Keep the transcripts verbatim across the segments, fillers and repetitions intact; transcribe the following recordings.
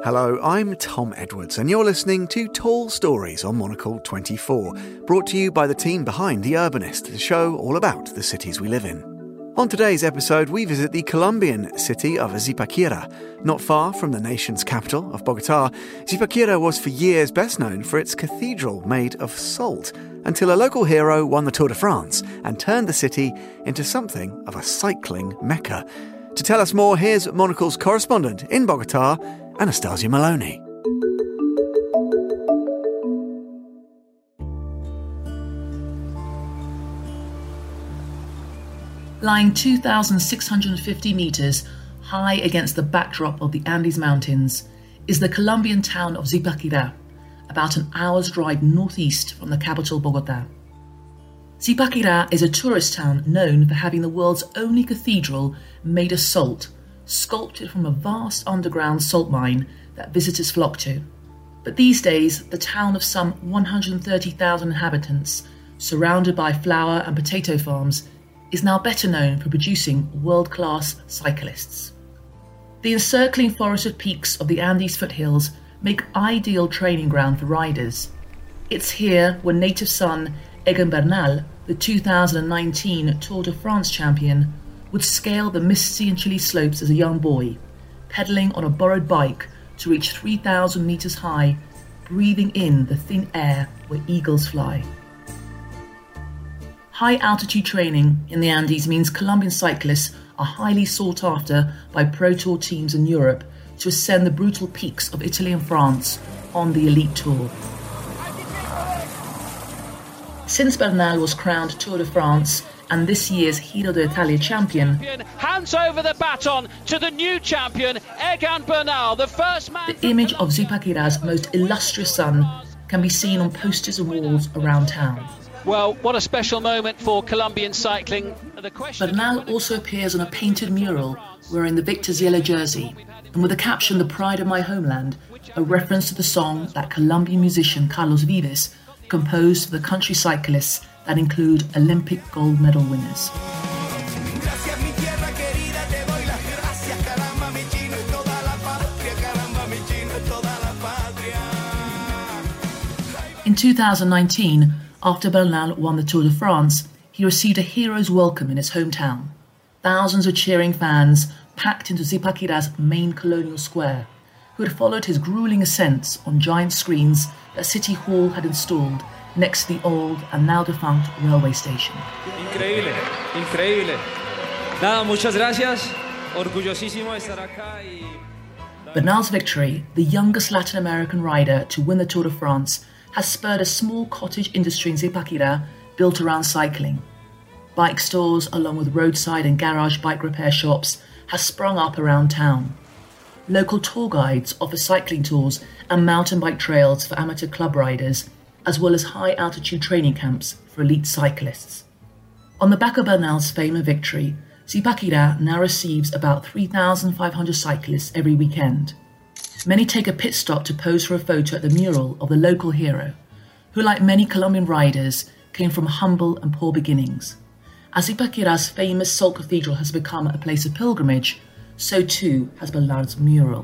Hello, I'm Tom Edwards, and you're listening to Tall Stories on Monocle twenty-four, brought to you by the team behind The Urbanist, the show all about the cities we live in. On today's episode, we visit the Colombian city of Zipaquira. Not far from the nation's capital of Bogotá, Zipaquira was for years best known for its cathedral made of salt, until a local hero won the Tour de France and turned the city into something of a cycling mecca. To tell us more, here's Monocle's correspondent in Bogotá, Anastasia Maloney. Lying two thousand six hundred fifty metres high against the backdrop of the Andes Mountains is the Colombian town of Zipaquira, about an hour's drive northeast from the capital Bogotá. Zipaquira is a tourist town known for having the world's only cathedral made of salt, sculpted from a vast underground salt mine that visitors flock to. But these days, the town of some one hundred thirty thousand inhabitants, surrounded by flour and potato farms, is now better known for producing world-class cyclists. The encircling forested peaks of the Andes foothills make ideal training ground for riders. It's here where native son Egan Bernal, the two thousand nineteen Tour de France champion, would scale the misty and chilly slopes as a young boy, pedalling on a borrowed bike to reach three thousand metres high, breathing in the thin air where eagles fly. High-altitude training in the Andes means Colombian cyclists are highly sought after by Pro Tour teams in Europe to ascend the brutal peaks of Italy and France on the elite tour. Since Bernal was crowned Tour de France and this year's Giro d'Italia champion, hands over the baton to the new champion, Egan Bernal, the first man. The image of Zipaquira's most illustrious son can be seen on posters and walls around town. Well, what a special moment for Colombian cycling. The question Bernal also appears on a painted mural wearing the victor's yellow jersey, and with the caption "The Pride of My Homeland," a reference to the song that Colombian musician Carlos Vives composed for the country cyclists that include Olympic gold medal winners. In two thousand nineteen, after Bernal won the Tour de France, he received a hero's welcome in his hometown. Thousands of cheering fans packed into Zipaquira's main colonial square, who had followed his grueling ascents on giant screens that City Hall had installed next to the old and now defunct railway station. Increíble, increíble. Nada, muchas gracias. Orgullosísimo de estar acá y... Bernal's victory, the youngest Latin American rider to win the Tour de France, has spurred a small cottage industry in Zipaquira built around cycling. Bike stores, along with roadside and garage bike repair shops, have sprung up around town. Local tour guides offer cycling tours and mountain bike trails for amateur club riders, as well as high-altitude training camps for elite cyclists. On the back of Bernal's fame and victory, Zipaquira now receives about three thousand five hundred cyclists every weekend. Many take a pit stop to pose for a photo at the mural of the local hero, who, like many Colombian riders, came from humble and poor beginnings. As Zipaquira's famous Salt Cathedral has become a place of pilgrimage, so too has Bernal's mural.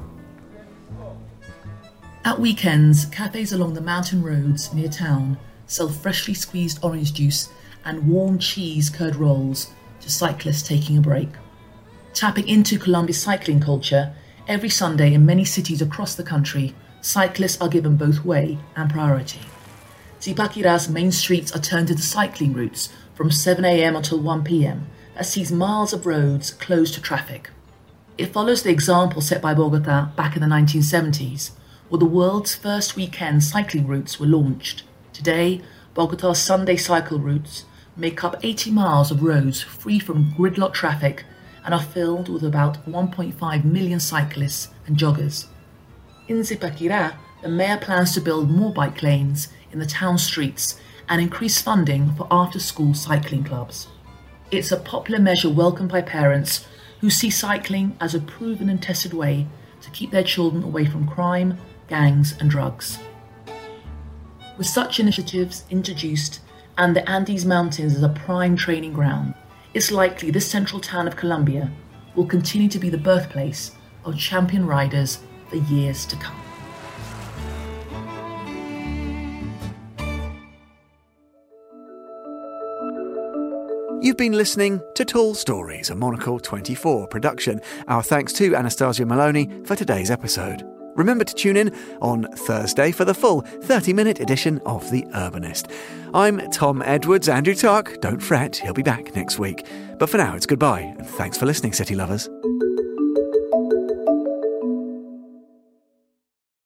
At weekends, cafes along the mountain roads near town sell freshly squeezed orange juice and warm cheese curd rolls to cyclists taking a break. Tapping into Colombia's cycling culture, every Sunday in many cities across the country, cyclists are given both way and priority. Zipaquira's main streets are turned into cycling routes from seven a.m. until one p.m. that sees miles of roads closed to traffic. It follows the example set by Bogotá back in the nineteen seventies, where the world's first weekend cycling routes were launched. Today, Bogotá's Sunday cycle routes make up eighty miles of roads free from gridlock traffic and are filled with about one point five million cyclists and joggers. In Zipaquira, the mayor plans to build more bike lanes in the town streets and increase funding for after-school cycling clubs. It's a popular measure welcomed by parents who see cycling as a proven and tested way to keep their children away from crime, gangs and drugs. With such initiatives introduced and the Andes Mountains as a prime training ground, it's likely this central town of Colombia will continue to be the birthplace of champion riders for for years to come. You've been listening to Tall Stories, a Monocle twenty-four production. Our thanks to Anastasia Maloney for today's episode. Remember to tune in on Thursday for the full thirty-minute edition of The Urbanist. I'm Tom Edwards. Andrew Tuck, don't fret, he'll be back next week. But for now, it's goodbye, and thanks for listening, City Lovers.